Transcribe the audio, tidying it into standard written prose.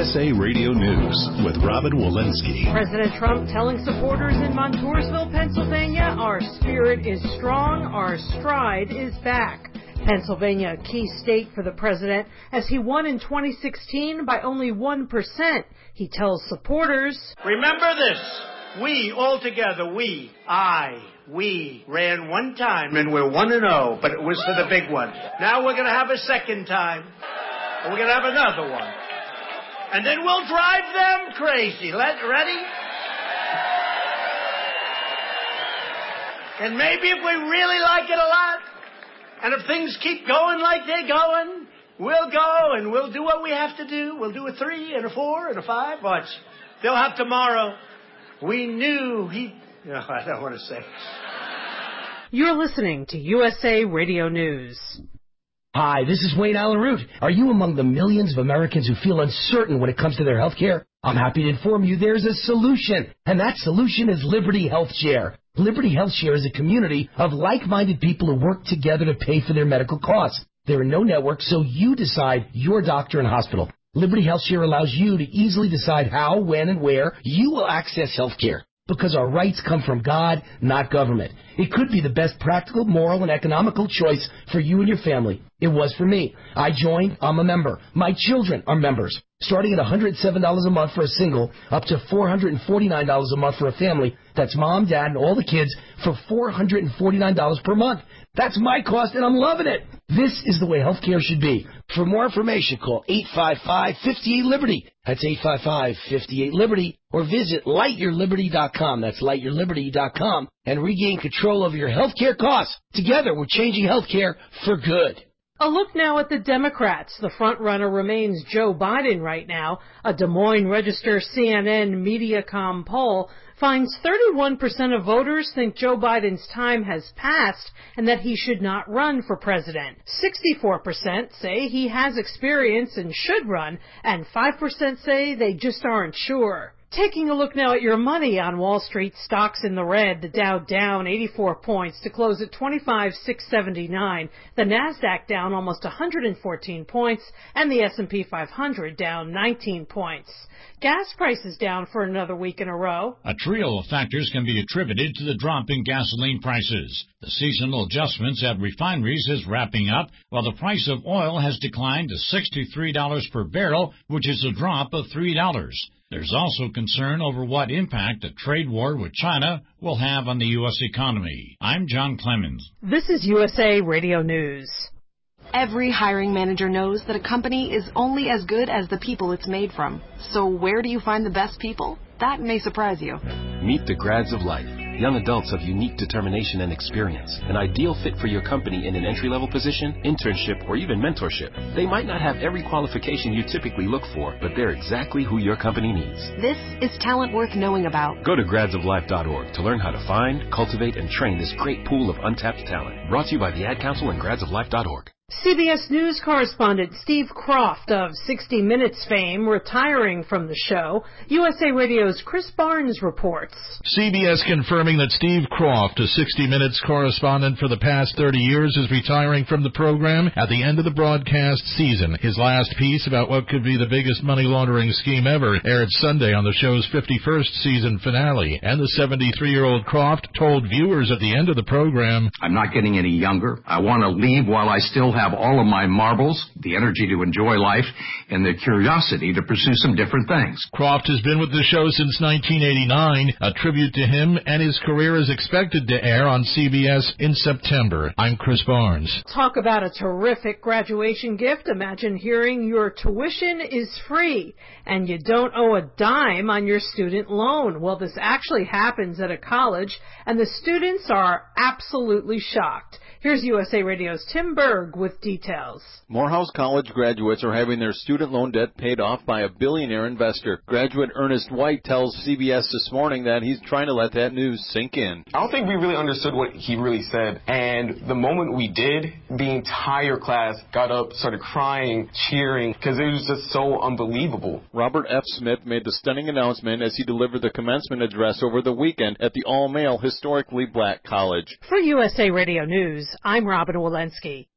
USA Radio News with Robin Walensky. President Trump telling supporters in Montoursville, Pennsylvania, our spirit is strong, our stride is back. Pennsylvania, a key state for the president, as he won in 2016 by only 1%. He tells supporters, remember this, we all together, we ran one time and we're 1-0, but it was for the big one. Now we're going to have a second time, and we're going to have another one. And then we'll drive them crazy. Ready? And maybe if we really like it a lot, and if things keep going like they're going, we'll go and we'll do what we have to do. We'll do a 3 and a 4 and a 5. Watch. They'll have tomorrow. We knew No, I don't want to say. You're listening to USA Radio News. Hi, this is Wayne Allen Root. Are you among the millions of Americans who feel uncertain when it comes to their health care? I'm happy to inform you there's a solution, and that solution is Liberty Health Share. Liberty Health Share is a community of like-minded people who work together to pay for their medical costs. There are no networks, so you decide your doctor and hospital. Liberty Health Share allows you to easily decide how, when, and where you will access health care. Because our rights come from God, not government. It could be the best practical, moral, and economical choice for you and your family. It was for me. I joined. I'm a member. My children are members. Starting at $107 a month for a single, up to $449 a month for a family. That's mom, dad, and all the kids for $449 per month. That's my cost, and I'm loving it. This is the way healthcare should be. For more information, call 855-58-LIBERTY. That's 855-58-LIBERTY. Or visit lightyourliberty.com. That's lightyourliberty.com. And regain control over your healthcare costs. Together, we're changing healthcare for good. A look now at the Democrats. The frontrunner remains Joe Biden right now. A Des Moines Register CNN Mediacom poll finds 31% of voters think Joe Biden's time has passed and that he should not run for president. 64% say he has experience and should run, and 5% say they just aren't sure. Taking a look now at your money on Wall Street, stocks in the red, the Dow down 84 points to close at 25,679, the Nasdaq down almost 114 points, and the S&P 500 down 19 points. Gas prices down for another week in a row. A trio of factors can be attributed to the drop in gasoline prices. The seasonal adjustments at refineries is wrapping up, while the price of oil has declined to $63 per barrel, which is a drop of $3. There's also concern over what impact a trade war with China will have on the U.S. economy. I'm John Clemens. This is USA Radio News. Every hiring manager knows that a company is only as good as the people it's made from. So where do you find the best people? That may surprise you. Meet the grads of life. Young adults of unique determination and experience. An ideal fit for your company in an entry-level position, internship, or even mentorship. They might not have every qualification you typically look for, but they're exactly who your company needs. This is talent worth knowing about. Go to gradsoflife.org to learn how to find, cultivate, and train this great pool of untapped talent. Brought to you by the Ad Council and gradsoflife.org. CBS News correspondent Steve Kroft of 60 Minutes fame retiring from the show. USA Radio's Chris Barnes reports. CBS confirming that Steve Kroft, a 60 Minutes correspondent for the past 30 years, is retiring from the program at the end of the broadcast season. His last piece about what could be the biggest money laundering scheme ever aired Sunday on the show's 51st season finale. And the 73-year-old Kroft told viewers at the end of the program, I'm not getting any younger. I want to leave while I still have all of my marbles, the energy to enjoy life, and the curiosity to pursue some different things. Kroft has been with the show since 1989. A tribute to him and his career is expected to air on CBS in September. I'm Chris Barnes. Talk about a terrific graduation gift. Imagine hearing your tuition is free and you don't owe a dime on your student loan. Well, this actually happens at a college, and the students are absolutely shocked. Here's USA Radio's Tim Berg with details. Morehouse College graduates are having their student loan debt paid off by a billionaire investor. Graduate Ernest White tells CBS this morning that he's trying to let that news sink in. I don't think we really understood what he really said. And the moment we did, the entire class got up, started crying, cheering, because it was just so unbelievable. Robert F. Smith made the stunning announcement as he delivered the commencement address over the weekend at the all-male, historically black college. For USA Radio News, I'm Robin Walensky.